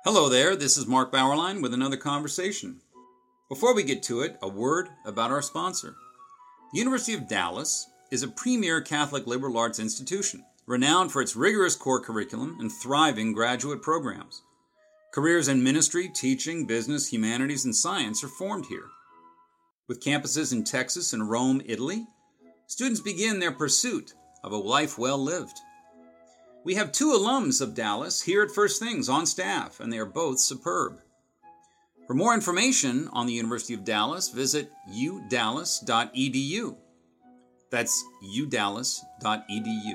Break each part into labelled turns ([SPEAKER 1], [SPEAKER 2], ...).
[SPEAKER 1] Hello there, this is Mark Bauerlein with another conversation. Before we get to it, a word about our sponsor. The University of Dallas is a premier Catholic liberal arts institution, renowned for its rigorous core curriculum and thriving graduate programs. Careers in ministry, teaching, business, humanities, and science are formed here. With campuses in Texas and Rome, Italy, students begin their pursuit of a life well lived. We have 2 alums of Dallas here at First Things on staff, and they are both superb. For more information on the University of Dallas, visit udallas.edu. That's udallas.edu.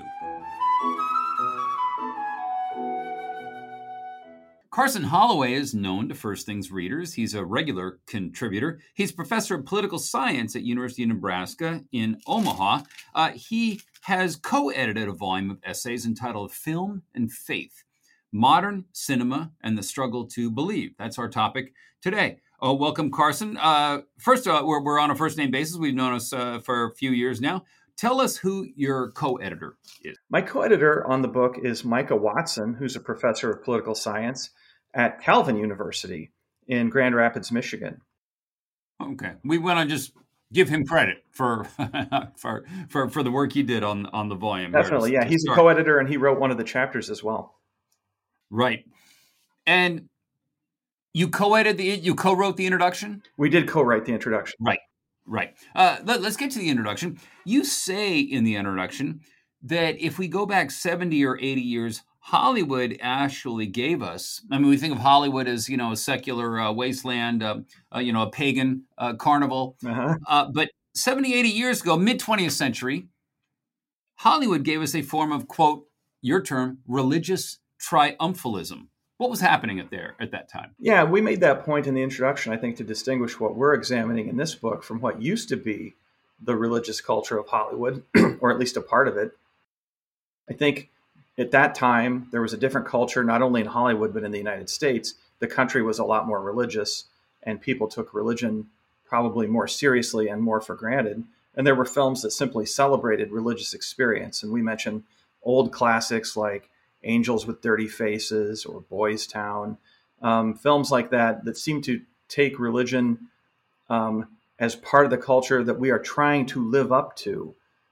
[SPEAKER 1] Carson Holloway is known to First Things readers. He's a regular contributor. He's professor of political science at University of Nebraska in Omaha. He has co-edited a volume of essays entitled Film and Faith, Modern Cinema and the Struggle to Believe. That's our topic today. Welcome, Carson. First, we're on a first-name basis. We've known us for a few years now. Tell us who your co-editor is.
[SPEAKER 2] My co-editor on the book is Micah Watson, who's a professor of political science at Calvin University in Grand Rapids, Michigan.
[SPEAKER 1] Okay. We want to just give him credit for for the work he did on the volume.
[SPEAKER 2] Definitely, yeah. He's a co-editor, and he wrote one of the chapters as well.
[SPEAKER 1] Right. And you co-wrote the introduction?
[SPEAKER 2] We did co-write the introduction.
[SPEAKER 1] Right. Let's get to the introduction. You say in the introduction that if we go back 70 or 80 years, Hollywood actually gave us, we think of Hollywood as, a secular wasteland, a pagan carnival.
[SPEAKER 2] Uh-huh.
[SPEAKER 1] But 70, 80 years ago, mid-20th century, Hollywood gave us a form of, quote, your term, religious triumphalism. What was happening at that time?
[SPEAKER 2] Yeah, we made that point in the introduction, I think, to distinguish what we're examining in this book from what used to be the religious culture of Hollywood, or at least a part of it. I think at that time, there was a different culture, not only in Hollywood, but in the United States. The country was a lot more religious, and people took religion probably more seriously and more for granted. And there were films that simply celebrated religious experience. And we mentioned old classics like Angels with Dirty Faces or Boys Town, films like that seem to take religion as part of the culture that we are trying to live up to.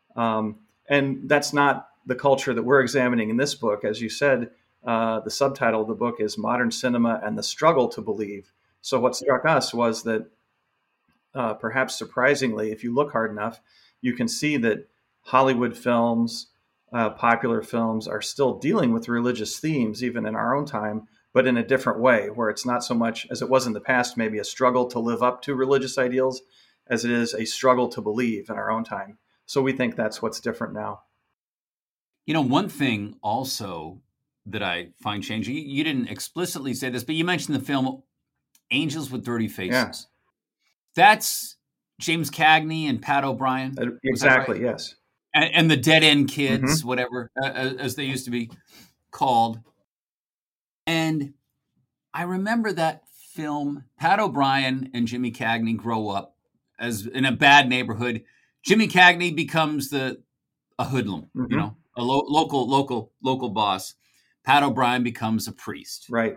[SPEAKER 2] And that's not the culture that we're examining in this book. As you said, the subtitle of the book is Modern Cinema and the Struggle to Believe. So what struck us was that perhaps surprisingly, if you look hard enough, you can see that Hollywood films, popular films are still dealing with religious themes, even in our own time, but in a different way, where it's not so much, as it was in the past, maybe a struggle to live up to religious ideals, as it is a struggle to believe in our own time. So we think that's what's different now.
[SPEAKER 1] One thing also that I find changing, you didn't explicitly say this, but you mentioned the film Angels with Dirty Faces.
[SPEAKER 2] Yeah.
[SPEAKER 1] That's James Cagney and Pat O'Brien.
[SPEAKER 2] Exactly,
[SPEAKER 1] right?
[SPEAKER 2] Yes.
[SPEAKER 1] And the Dead End Kids, whatever, as they used to be called. And I remember that film, Pat O'Brien and Jimmy Cagney grow up as in a bad neighborhood. Jimmy Cagney becomes a hoodlum, a local boss. Pat O'Brien becomes a priest.
[SPEAKER 2] Right.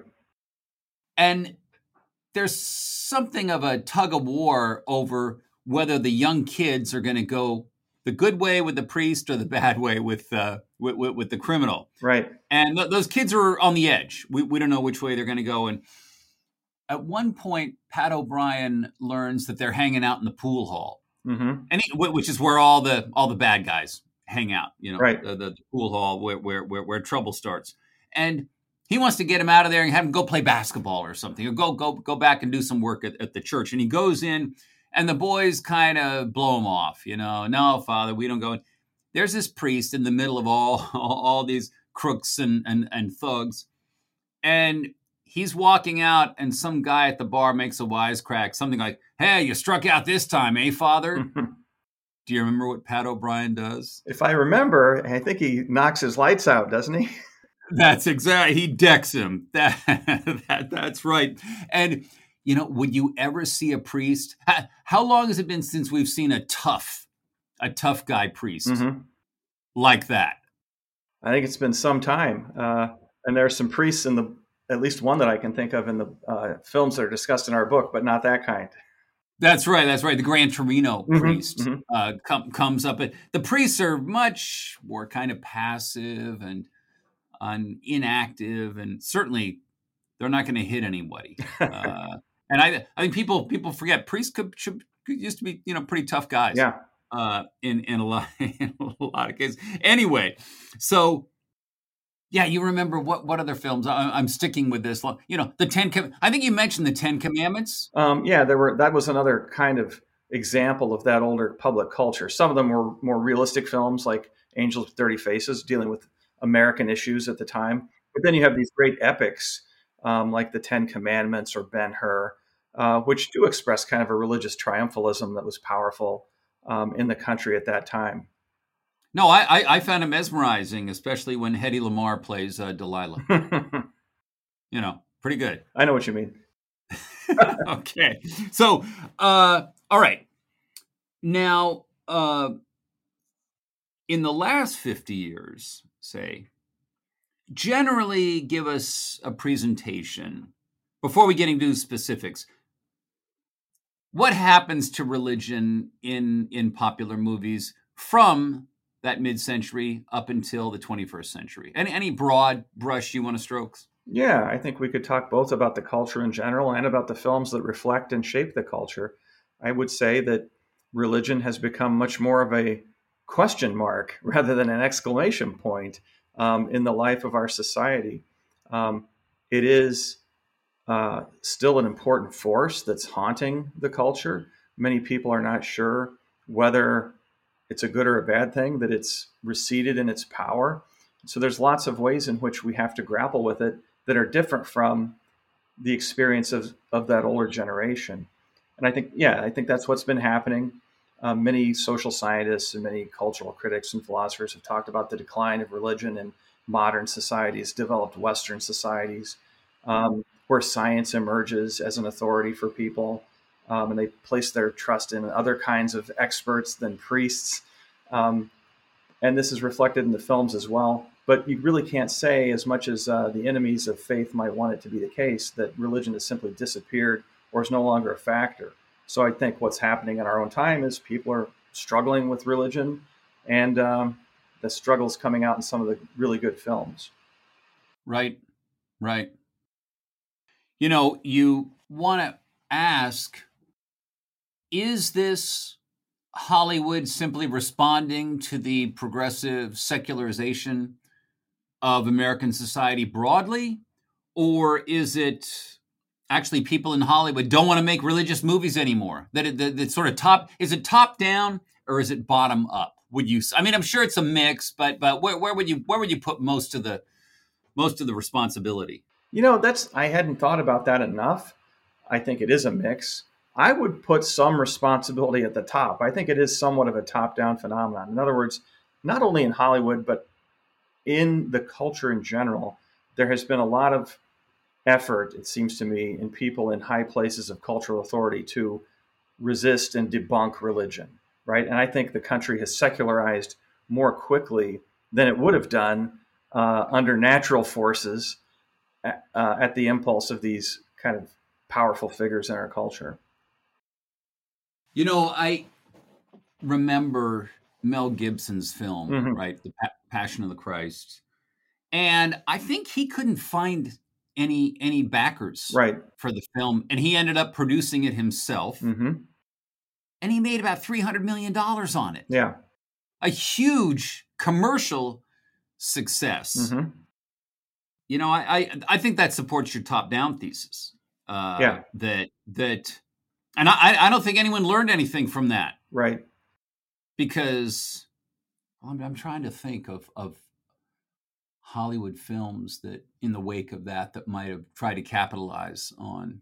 [SPEAKER 1] And there's something of a tug of war over whether the young kids are going to go the good way with the priest or the bad way with the criminal.
[SPEAKER 2] Right.
[SPEAKER 1] And those kids are on the edge. We don't know which way they're going to go. And at one point, Pat O'Brien learns that they're hanging out in the pool hall, and which is where all the bad guys hang out.
[SPEAKER 2] Right.
[SPEAKER 1] The pool hall where trouble starts. And he wants to get him out of there and have him go play basketball or something, or go back and do some work at the church. And he goes in, and the boys kind of blow him off. No, Father, we don't go. There's this priest in the middle of all these crooks and thugs, and he's walking out, and some guy at the bar makes a wisecrack, something like, "Hey, you struck out this time, eh, Father?" Do you remember what Pat O'Brien does?
[SPEAKER 2] If I remember, I think he knocks his lights out, doesn't he?
[SPEAKER 1] That's exactly. He decks him. That's right. And would you ever see a priest? How long has it been since we've seen a tough guy priest like that?
[SPEAKER 2] I think it's been some time. And there are some priests in at least one that I can think of in the films that are discussed in our book, but not that kind.
[SPEAKER 1] That's right. That's right. The Gran Torino priest
[SPEAKER 2] Mm-hmm.
[SPEAKER 1] comes up. The priests are much more kind of passive and inactive, and certainly they're not going to hit anybody. And I think people forget priests used to be pretty tough guys.
[SPEAKER 2] Yeah.
[SPEAKER 1] In a lot of cases. Anyway, so. Yeah, you remember what other films? I'm sticking with this. I think you mentioned the Ten Commandments.
[SPEAKER 2] Yeah, that was another kind of example of that older public culture. Some of them were more realistic films, like Angels with Dirty Faces, dealing with American issues at the time. But then you have these great epics, like the Ten Commandments or Ben-Hur, which do express kind of a religious triumphalism that was powerful in the country at that time.
[SPEAKER 1] No, I found it mesmerizing, especially when Hedy Lamarr plays Delilah. Pretty good.
[SPEAKER 2] I know what you mean.
[SPEAKER 1] Okay. So, all right. Now, in the last 50 years, say, generally give us a presentation, before we get into specifics, what happens to religion in popular movies from that mid-century up until the 21st century? Any broad brush you want to stroke?
[SPEAKER 2] Yeah, I think we could talk both about the culture in general and about the films that reflect and shape the culture. I would say that religion has become much more of a question mark rather than an exclamation point in the life of our society. It is still an important force that's haunting the culture. Many people are not sure whether it's a good or a bad thing, that it's receded in its power. So there's lots of ways in which we have to grapple with it that are different from the experience of that older generation. And I think that's what's been happening. Many social scientists and many cultural critics and philosophers have talked about the decline of religion in modern societies, developed Western societies, where science emerges as an authority for people. And they place their trust in other kinds of experts than priests. And this is reflected in the films as well. But you really can't say, as much as the enemies of faith might want it to be the case, that religion has simply disappeared or is no longer a factor. So I think what's happening in our own time is people are struggling with religion, and the struggle's coming out in some of the really good films.
[SPEAKER 1] Right. You want to ask, is this Hollywood simply responding to the progressive secularization of American society broadly? Or is it actually people in Hollywood don't want to make religious movies anymore? That sort of is it top down or is it bottom up? I'm sure it's a mix, but where would you put most of the responsibility?
[SPEAKER 2] I hadn't thought about that enough. I think it is a mix. I would put some responsibility at the top. I think it is somewhat of a top-down phenomenon. In other words, not only in Hollywood, but in the culture in general, there has been a lot of effort, it seems to me, in people in high places of cultural authority to resist and debunk religion, right? And I think the country has secularized more quickly than it would have done under natural forces at the impulse of these kind of powerful figures in our culture.
[SPEAKER 1] I remember Mel Gibson's film, right? The Passion of the Christ. And I think he couldn't find any backers for the film. And he ended up producing it himself.
[SPEAKER 2] Mm-hmm.
[SPEAKER 1] And he made about $300 million on it.
[SPEAKER 2] Yeah.
[SPEAKER 1] A huge commercial success.
[SPEAKER 2] Mm-hmm.
[SPEAKER 1] I think that supports your top-down thesis.
[SPEAKER 2] Yeah.
[SPEAKER 1] And I don't think anyone learned anything from that.
[SPEAKER 2] Right.
[SPEAKER 1] Because I'm trying to think of Hollywood films that in the wake of that might have tried to capitalize on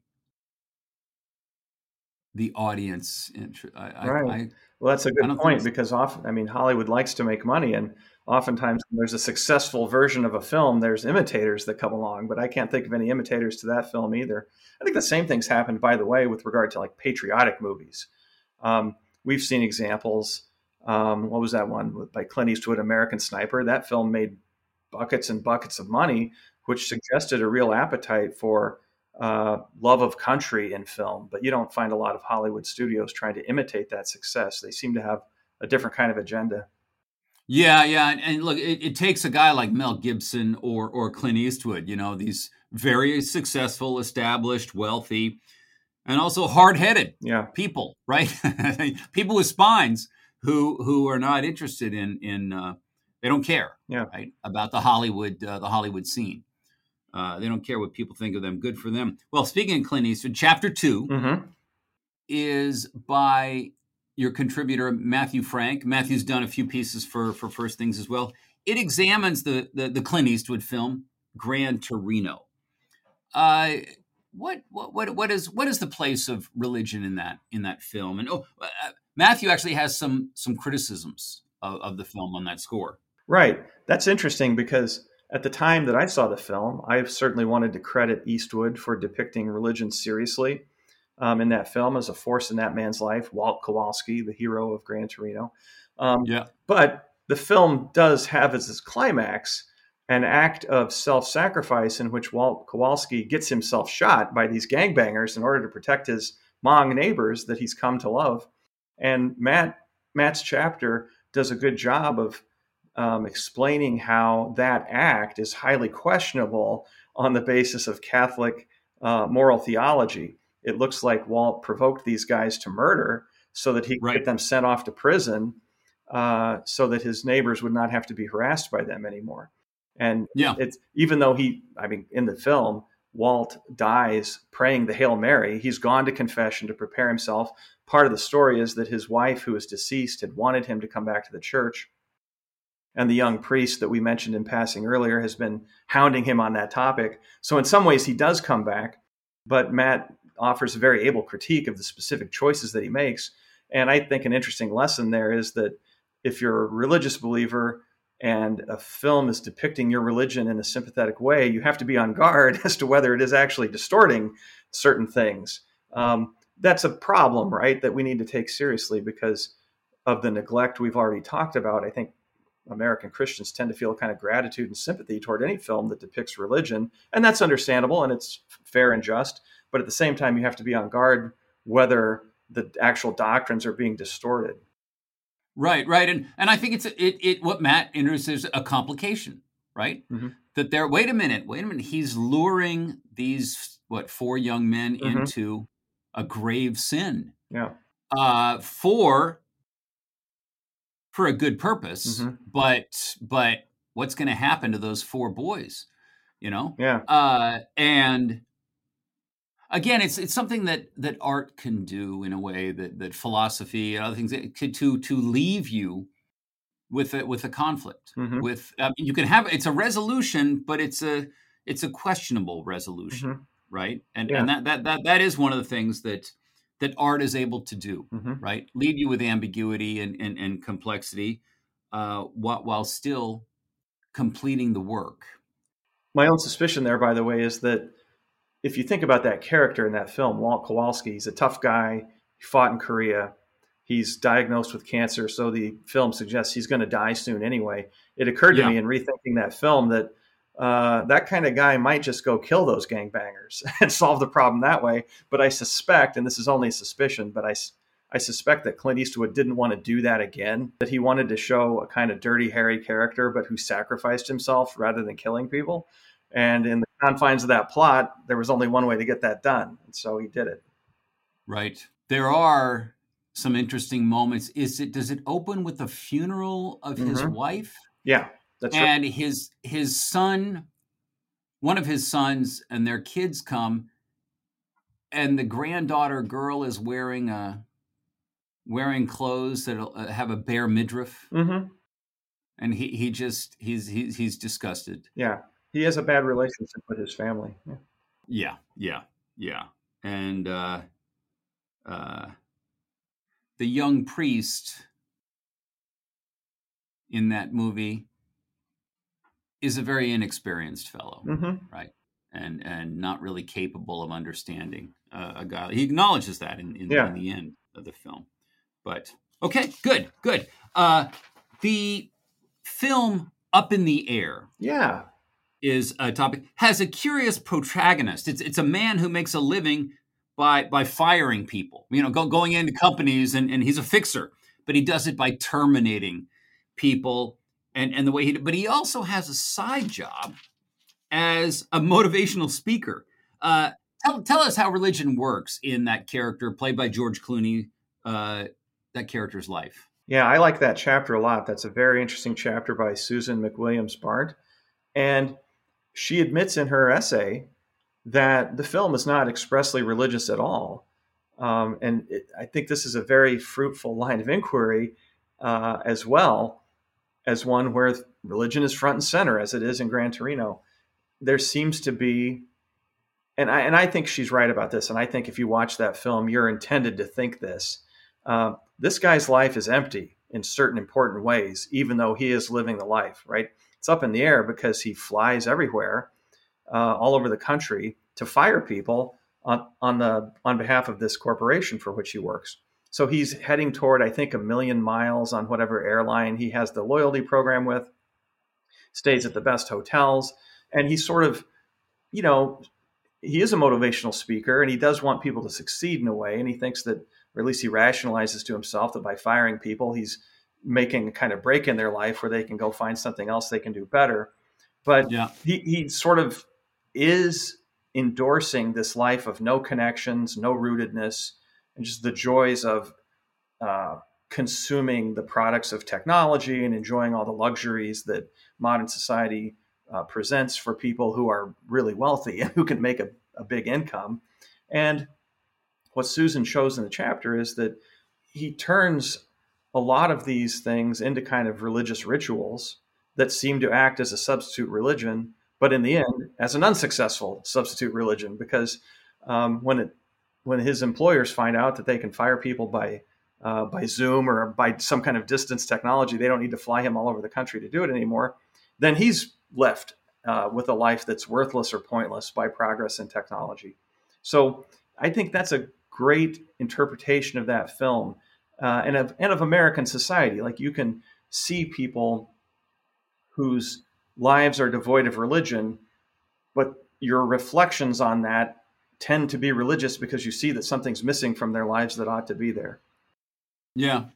[SPEAKER 1] the audience.
[SPEAKER 2] Right. Well, that's a good point, because often, Hollywood likes to make money, and oftentimes when there's a successful version of a film, there's imitators that come along, but I can't think of any imitators to that film either. I think the same thing's happened, by the way, with regard to like patriotic movies. We've seen examples. What was that one by Clint Eastwood, American Sniper? That film made buckets and buckets of money, which suggested a real appetite for love of country in film. But you don't find a lot of Hollywood studios trying to imitate that success. They seem to have a different kind of agenda.
[SPEAKER 1] Yeah, yeah, and look, it takes a guy like Mel Gibson or Clint Eastwood, these very successful, established, wealthy, and also hard-headed
[SPEAKER 2] Yeah.
[SPEAKER 1] people, right? People with spines who are not interested in they don't care,
[SPEAKER 2] Yeah.
[SPEAKER 1] right, about the Hollywood scene. They don't care what people think of them. Good for them. Well, speaking of Clint Eastwood, Chapter 2
[SPEAKER 2] Mm-hmm.
[SPEAKER 1] is by your contributor, Matthew Frank. Matthew's done a few pieces for First Things as well. It examines the Clint Eastwood film, Gran Torino. What is the place of religion in that film? And Matthew actually has some criticisms of the film on that score.
[SPEAKER 2] Right. That's interesting because at the time that I saw the film, I certainly wanted to credit Eastwood for depicting religion seriously in that film as a force in that man's life, Walt Kowalski, the hero of Gran Torino.
[SPEAKER 1] Yeah.
[SPEAKER 2] But the film does have as its climax an act of self-sacrifice in which Walt Kowalski gets himself shot by these gangbangers in order to protect his Hmong neighbors that he's come to love. And Matt's chapter does a good job of explaining how that act is highly questionable on the basis of Catholic moral theology. It looks like Walt provoked these guys to murder so that he could get them sent off to prison so that his neighbors would not have to be harassed by them anymore. And it's even though in the film, Walt dies praying the Hail Mary, he's gone to confession to prepare himself. Part of the story is that his wife, who is deceased, had wanted him to come back to the church. And the young priest that we mentioned in passing earlier has been hounding him on that topic. So in some ways he does come back, but Matt offers a very able critique of the specific choices that he makes. And I think an interesting lesson there is that if you're a religious believer and a film is depicting your religion in a sympathetic way, you have to be on guard as to whether it is actually distorting certain things. That's a problem, right, that we need to take seriously because of the neglect we've already talked about. I think American Christians tend to feel kind of gratitude and sympathy toward any film that depicts religion. And that's understandable and it's fair and just. But at the same time, you have to be on guard whether the actual doctrines are being distorted.
[SPEAKER 1] Right. And I think it's what Matt enters is a complication, right? Mm-hmm. That wait a minute, he's luring these, 4 young men mm-hmm. into a grave sin.
[SPEAKER 2] Yeah.
[SPEAKER 1] For a good purpose, mm-hmm. but what's going to happen to those 4 boys,
[SPEAKER 2] Yeah.
[SPEAKER 1] And again, it's something that art can do in a way that philosophy and other things to leave you with a conflict. Mm-hmm. You can have it's a resolution, but it's a questionable resolution, mm-hmm. right? And that is one of the things that art is able to do, mm-hmm. right? Leave you with ambiguity and complexity, while still completing the work.
[SPEAKER 2] My own suspicion there, by the way, is that if you think about that character in that film, Walt Kowalski, he's a tough guy. He fought in Korea. He's diagnosed with cancer, so the film suggests he's going to die soon anyway. It occurred to me in rethinking that film that that kind of guy might just go kill those gangbangers and solve the problem that way. But I suspect, and this is only a suspicion, but I suspect that Clint Eastwood didn't want to do that again, that he wanted to show a kind of dirty, hairy character, but who sacrificed himself rather than killing people. And in the confines of that plot, there was only one way to get that done. And so he did it.
[SPEAKER 1] Right. There are some interesting moments. Does it open with the funeral of mm-hmm. his wife?
[SPEAKER 2] Yeah, that's right.
[SPEAKER 1] And his son, one of his sons and their kids come, and the granddaughter girl is wearing clothes that have a bare midriff.
[SPEAKER 2] Mm-hmm.
[SPEAKER 1] And he's disgusted.
[SPEAKER 2] Yeah. He has a bad relationship with his family.
[SPEAKER 1] Yeah. And the young priest in that movie is a very inexperienced fellow,
[SPEAKER 2] mm-hmm.
[SPEAKER 1] right? And not really capable of understanding a guy. He acknowledges that in the end of the film. But okay, good. The film Up in the Air.
[SPEAKER 2] Yeah.
[SPEAKER 1] is a topic, has a curious protagonist. It's a man who makes a living by firing people, going into companies, and he's a fixer, but he does it by terminating people, and the way but he also has a side job as a motivational speaker. Tell us how religion works in that character played by George Clooney, that character's life.
[SPEAKER 2] Yeah, I like that chapter a lot. That's a very interesting chapter by Susan McWilliams-Barnt. And she admits in her essay that the film is not expressly religious at all. I think this is a very fruitful line of inquiry, as well as one where religion is front and center, as it is in Gran Torino. There seems to be, and I think she's right about this, and I think if you watch that film, you're intended to think this. This guy's life is empty in certain important ways, even though he is living the life, right? It's up in the air because he flies everywhere, all over the country, to fire people on behalf of this corporation for which he works. So he's heading toward, I think, 1 million miles on whatever airline he has the loyalty program with, stays at the best hotels, and he's sort of, he is a motivational speaker, and he does want people to succeed in a way, and he thinks that, or at least he rationalizes to himself, that by firing people, he's making a kind of break in their life where they can go find something else they can do better. But
[SPEAKER 1] yeah,
[SPEAKER 2] he sort of is endorsing this life of no connections, no rootedness, and just the joys of consuming the products of technology and enjoying all the luxuries that modern society presents for people who are really wealthy and who can make a big income. And what Susan shows in the chapter is that he turns a lot of these things into kind of religious rituals that seem to act as a substitute religion, but in the end, as an unsuccessful substitute religion, because when his employers find out that they can fire people by Zoom or by some kind of distance technology, they don't need to fly him all over the country to do it anymore, then he's left with a life that's worthless or pointless by progress in technology. So I think that's a great interpretation of that film, and of American society. Like, you can see people whose lives are devoid of religion, but your reflections on that tend to be religious because you see that something's missing from their lives that ought to be there.
[SPEAKER 1] Yeah.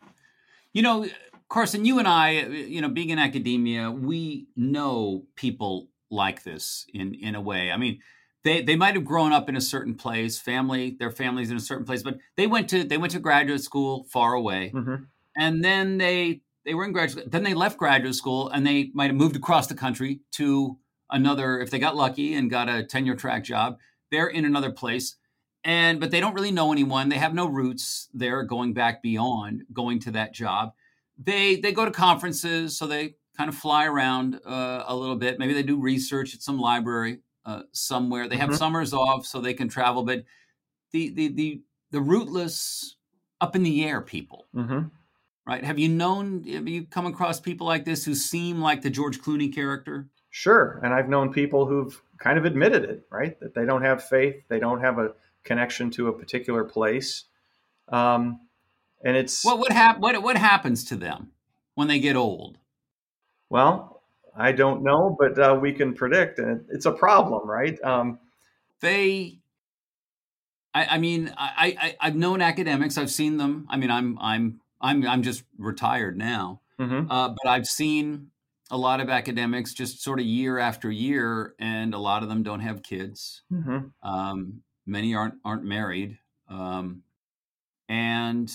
[SPEAKER 1] Carson, you and I, being in academia, we know people like this in a way. I mean, they might have grown up in a certain place, their family's in a certain place, but they went to graduate school far away.
[SPEAKER 2] Mm-hmm.
[SPEAKER 1] And then they were in graduate school. Then they left graduate school, and they might have moved across the country to another, if they got lucky and got a tenure track job, they're in another place. But they don't really know anyone. They have no roots there going back beyond going to that job. They go to conferences, so they kind of fly around a little bit. Maybe they do research at some library somewhere. They have summers off, so they can travel. But the rootless, up in the air people, right? Have you come across people like this who seem like the George Clooney character?
[SPEAKER 2] Sure, and I've known people who've kind of admitted it, right? That they don't have faith, they don't have a connection to a particular place, and it's
[SPEAKER 1] what happens to them when they get old?
[SPEAKER 2] Well, I don't know, but we can predict, and it's a problem, right?
[SPEAKER 1] I've known academics. I've seen them. I mean, I'm just retired now, but I've seen a lot of academics just sort of year after year, and a lot of them don't have kids. Many aren't married, and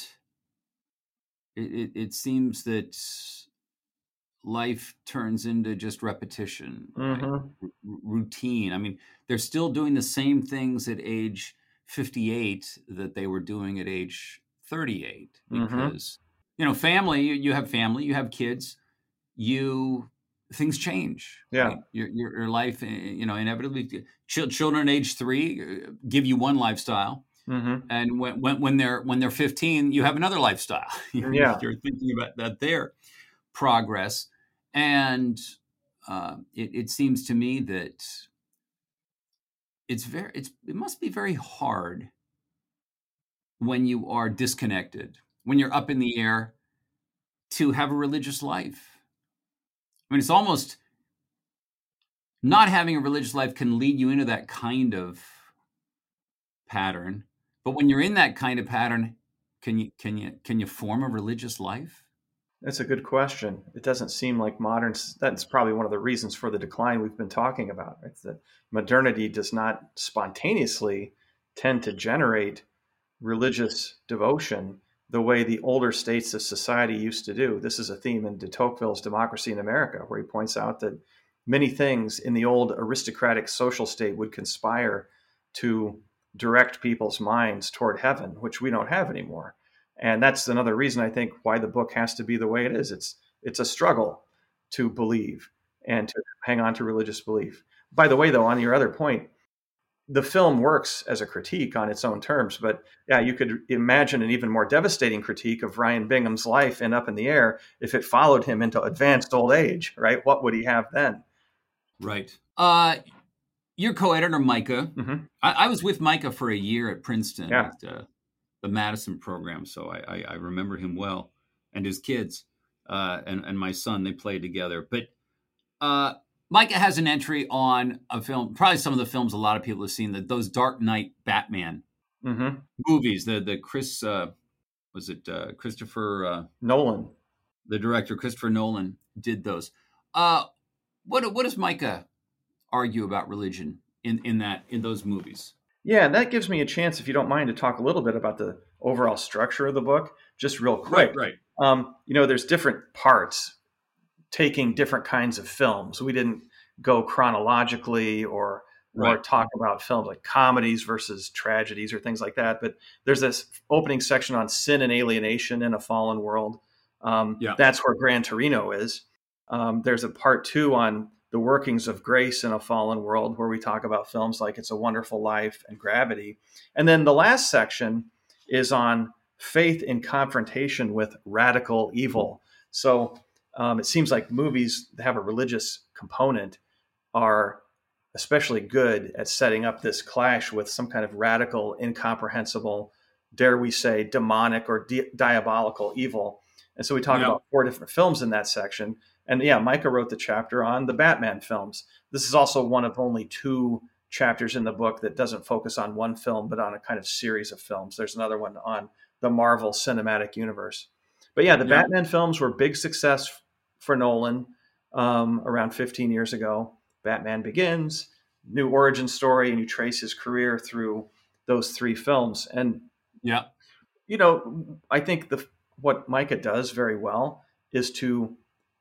[SPEAKER 1] it seems that life turns into just repetition, right? Routine. I mean, they're still doing the same things at age 58 that they were doing at age 38, because family. You have family, you have kids. Things change.
[SPEAKER 2] Yeah.
[SPEAKER 1] Right? Your life, inevitably, children age 3 give you one lifestyle, and when they're 15, you have another lifestyle. You're thinking about their progress, and it seems to me that it must be very hard when you are disconnected, when you're up in the air, to have a religious life. I mean, it's almost not having a religious life can lead you into that kind of pattern. But when you're in that kind of pattern, can you form a religious life?
[SPEAKER 2] That's a good question. It doesn't seem like that's probably one of the reasons for the decline we've been talking about. It's that modernity does not spontaneously tend to generate religious devotion the way the older states of society used to do. This is a theme in de Tocqueville's Democracy in America, where he points out that many things in the old aristocratic social state would conspire to direct people's minds toward heaven, which we don't have anymore. And that's another reason I think why the book has to be the way it is. It's a struggle to believe and to hang on to religious belief. By the way, though, on your other point, the film works as a critique on its own terms, but yeah, you could imagine an even more devastating critique of Ryan Bingham's life in Up in the Air if it followed him into advanced old age, right? What would he have then?
[SPEAKER 1] Right. Your co-editor, Micah.
[SPEAKER 2] Mm-hmm.
[SPEAKER 1] I was with Micah for a year at Princeton,
[SPEAKER 2] Yeah.
[SPEAKER 1] at the Madison program, so I remember him well, and his kids and my son, they played together. But Micah has an entry on a film, probably some of the films a lot of people have seen, those Dark Knight Batman
[SPEAKER 2] Mm-hmm.
[SPEAKER 1] movies. The Christopher
[SPEAKER 2] Nolan.
[SPEAKER 1] The director Christopher Nolan did those. What does Micah argue about religion in those movies?
[SPEAKER 2] Yeah, and that gives me a chance, if you don't mind, to talk a little bit about the overall structure of the book, just real quick.
[SPEAKER 1] Right.
[SPEAKER 2] There's different parts taking different kinds of films. We didn't go chronologically or talk about films like comedies versus tragedies or things like that. But there's this opening section on sin and alienation in a fallen world. That's where Gran Torino is. There's a part 2 on the workings of grace in a fallen world, where we talk about films like It's a Wonderful Life and Gravity. And then the last section is on faith in confrontation with radical evil. So it seems like movies that have a religious component are especially good at setting up this clash with some kind of radical, incomprehensible, dare we say, demonic or diabolical evil. And so we talk about 4 different films in that section. And yeah, Micah wrote the chapter on the Batman films. This is also one of only 2 chapters in the book that doesn't focus on one film, but on a kind of series of films. There's another one on the Marvel Cinematic Universe. But yeah, the Batman films were a big success for Nolan around 15 years ago. Batman Begins, new origin story, and you trace his career through those 3 films. And, I think what Micah does very well is to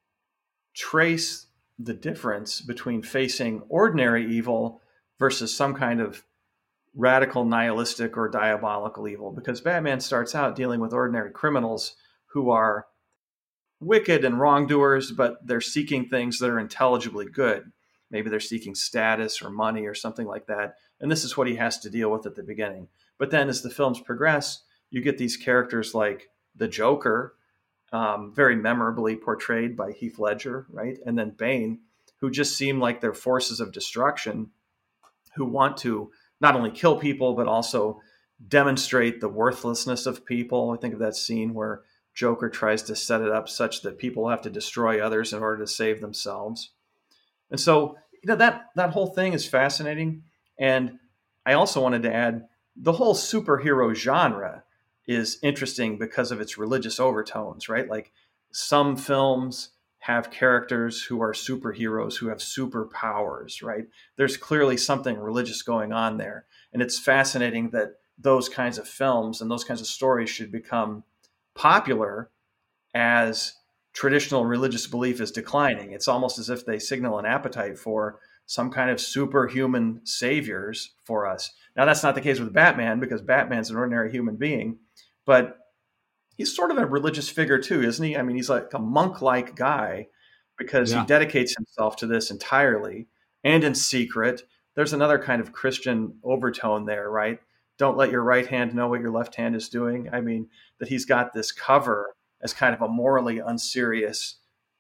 [SPEAKER 2] trace the difference between facing ordinary evil versus some kind of radical nihilistic or diabolical evil, because Batman starts out dealing with ordinary criminals who are wicked and wrongdoers, but they're seeking things that are intelligibly good. Maybe they're seeking status or money or something like that. And this is what he has to deal with at the beginning. But then as the films progress, you get these characters like the Joker, very memorably portrayed by Heath Ledger, right? And then Bane, who just seem like they're forces of destruction who want to not only kill people, but also demonstrate the worthlessness of people. I think of that scene where Joker tries to set it up such that people have to destroy others in order to save themselves. And so, that whole thing is fascinating. And I also wanted to add, the whole superhero genre is interesting because of its religious overtones, right? Like some films have characters who are superheroes who have superpowers, right? There's clearly something religious going on there. And it's fascinating that those kinds of films and those kinds of stories should become popular as traditional religious belief is declining. It's almost as if they signal an appetite for some kind of superhuman saviors for us. Now, that's not the case with Batman, because Batman's an ordinary human being, but he's sort of a religious figure too, isn't he? I mean, he's like a monk-like guy because he dedicates himself to this entirely and in secret. There's another kind of Christian overtone there, right? Don't let your right hand know what your left hand is doing. I mean, that he's got this cover as kind of a morally unserious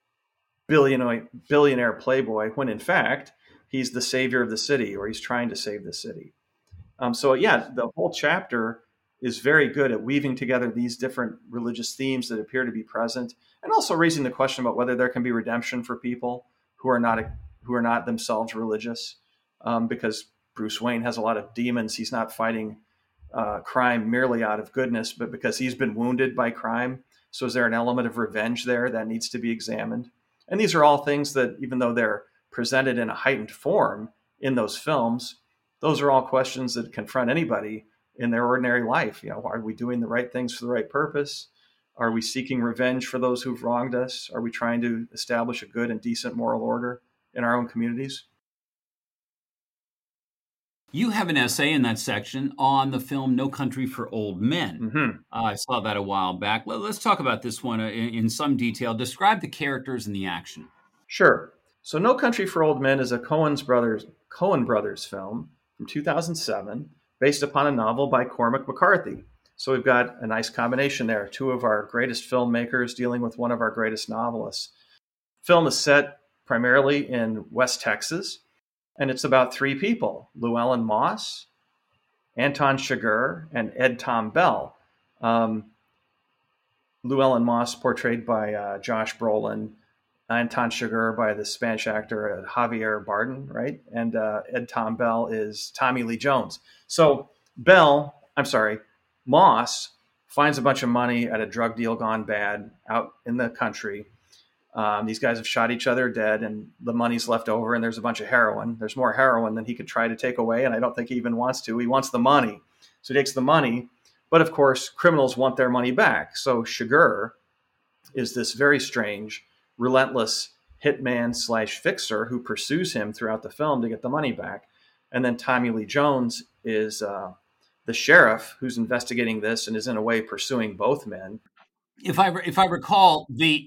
[SPEAKER 2] billionaire playboy, when in fact, he's the savior of the city, or he's trying to save the city. The whole chapter is very good at weaving together these different religious themes that appear to be present, and also raising the question about whether there can be redemption for people who are not who are not themselves religious, because Bruce Wayne has a lot of demons. He's not fighting crime merely out of goodness, but because he's been wounded by crime. So is there an element of revenge there that needs to be examined? And these are all things that, even though they're presented in a heightened form in those films, those are all questions that confront anybody in their ordinary life. Are we doing the right things for the right purpose? Are we seeking revenge for those who've wronged us? Are we trying to establish a good and decent moral order in our own communities?
[SPEAKER 1] You have an essay in that section on the film No Country for Old Men.
[SPEAKER 2] Mm-hmm.
[SPEAKER 1] I saw that a while back. Let's talk about this one in some detail. Describe the characters and the action.
[SPEAKER 2] Sure. So No Country for Old Men is a Coen brothers film from 2007, based upon a novel by Cormac McCarthy. So we've got a nice combination there. Two of our greatest filmmakers dealing with one of our greatest novelists. Film is set primarily in West Texas, and it's about three people: Llewellyn Moss, Anton Chigurh, and Ed Tom Bell. Llewellyn Moss, portrayed by Josh Brolin, Anton Chigurh by the Spanish actor Javier Bardem, right? And Ed Tom Bell is Tommy Lee Jones. So Moss finds a bunch of money at a drug deal gone bad out in the country. These guys have shot each other dead, and the money's left over, and there's a bunch of heroin. There's more heroin than he could try to take away, and I don't think he even wants to. He wants the money. So he takes the money. But of course, criminals want their money back. So Chigurh is this very strange, relentless hitman / fixer who pursues him throughout the film to get the money back. And then Tommy Lee Jones is the sheriff who's investigating this and is in a way pursuing both men.
[SPEAKER 1] If I recall, the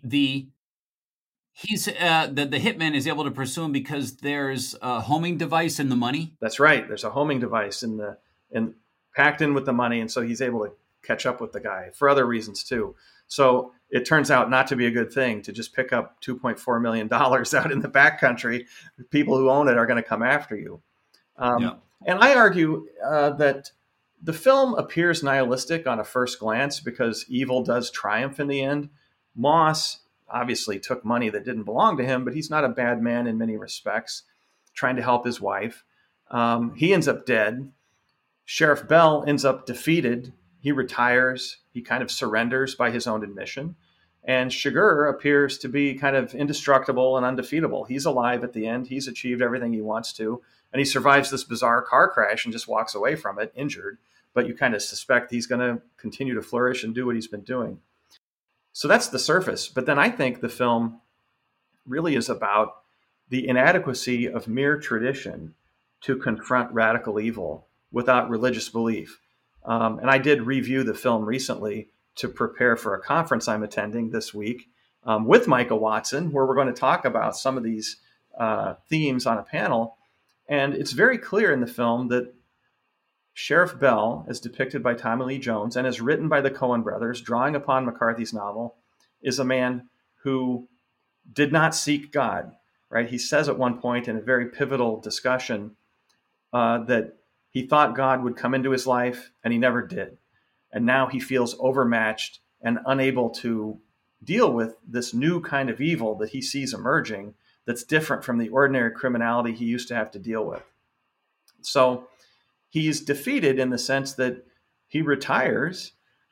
[SPEAKER 1] hitman is able to pursue him because there's a homing device in the money.
[SPEAKER 2] That's right. There's a homing device packed in with the money, and so he's able to catch up with the guy for other reasons too. So it turns out not to be a good thing to just pick up $2.4 million out in the backcountry. People who own it are going to come after you. And I argue that the film appears nihilistic on a first glance because evil does triumph in the end. Moss obviously took money that didn't belong to him, but he's not a bad man in many respects, trying to help his wife. He ends up dead. Sheriff Bell ends up defeated. He retires. He kind of surrenders by his own admission. And Chigurh appears to be kind of indestructible and undefeatable. He's alive at the end. He's achieved everything he wants to. And he survives this bizarre car crash and just walks away from it injured. But you kind of suspect he's going to continue to flourish and do what he's been doing. So that's the surface. But then I think the film really is about the inadequacy of mere tradition to confront radical evil without religious belief. And I did review the film recently to prepare for a conference I'm attending this week with Micah Watson, where we're going to talk about some of these themes on a panel. And it's very clear in the film that Sheriff Bell, as depicted by Tommy Lee Jones and as written by the Coen brothers, drawing upon McCarthy's novel, is a man who did not seek God, right? He says at one point in a very pivotal discussion that he thought God would come into his life, and he never did. And now he feels overmatched and unable to deal with this new kind of evil that he sees emerging that's different from the ordinary criminality he used to have to deal with. So he's defeated in the sense that he retires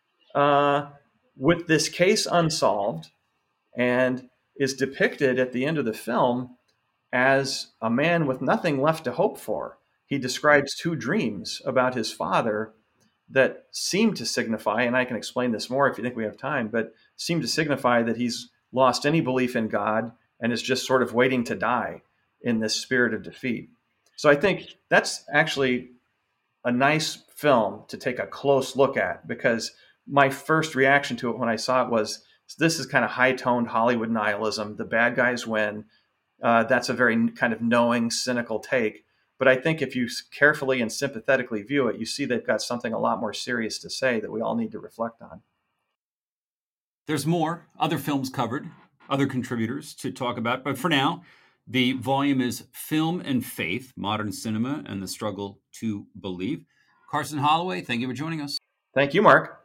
[SPEAKER 2] with this case unsolved and is depicted at the end of the film as a man with nothing left to hope for. He describes two dreams about his father that seem to signify, and I can explain this more if you think we have time, but seem to signify that he's lost any belief in God and is just sort of waiting to die in this spirit of defeat. So I think that's actually a nice film to take a close look at, because my first reaction to it when I saw it was, this is kind of high-toned Hollywood nihilism. The bad guys win. That's a very kind of knowing, cynical take. But I think if you carefully and sympathetically view it, you see they've got something a lot more serious to say that we all need to reflect on.
[SPEAKER 1] There's more, other films covered, other contributors to talk about. But for now, the volume is Film and Faith, Modern Cinema and the Struggle to Believe. Carson Holloway, thank you for joining us.
[SPEAKER 2] Thank you, Mark.